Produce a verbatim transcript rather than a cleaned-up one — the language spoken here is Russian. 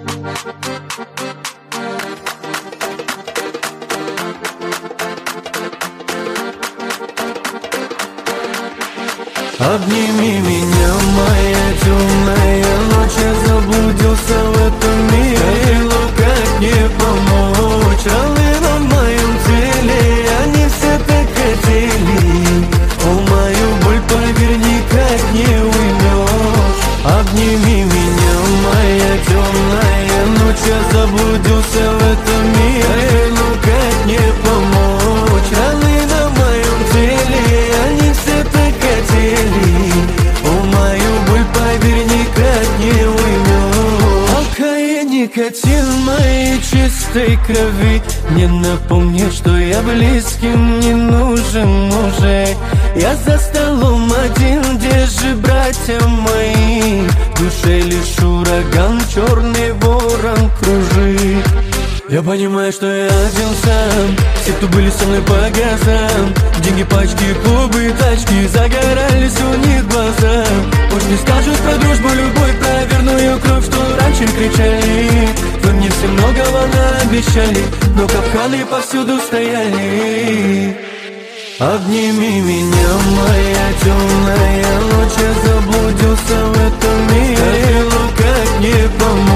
Обними меня, моя темная ночь, я заблудился в этом мире. Хотела, как мне помочь, раны на моем теле, они все так хотели. О, мою боль, поверь, никак не уймешь. Обними меня, моя темная ночь, я заблудился в этом мире. Хотела, как мне помочь, раны на моем теле, они все так хотели. О, мою боль, поверь, никак не уймешь. Алкоголь, никотин моей чистой крови мне напомнит, что я близким не нужен уже. Я за столом один, где же братья мои? В душе лишь ураган, черный ворон кружит. Я понимаю, что я один сам, все, кто были со мной по газам. Деньги, пачки, клубы, тачки, загорались у них глаза. Пусть не скажут про дружбу, любовь, про верную кровь, что раньше кричали. Вы мне все многого наобещали, но капканы повсюду стояли. Обними меня, моя темная ночь, я заблудился в этом мире. Хотела, как мне помочь,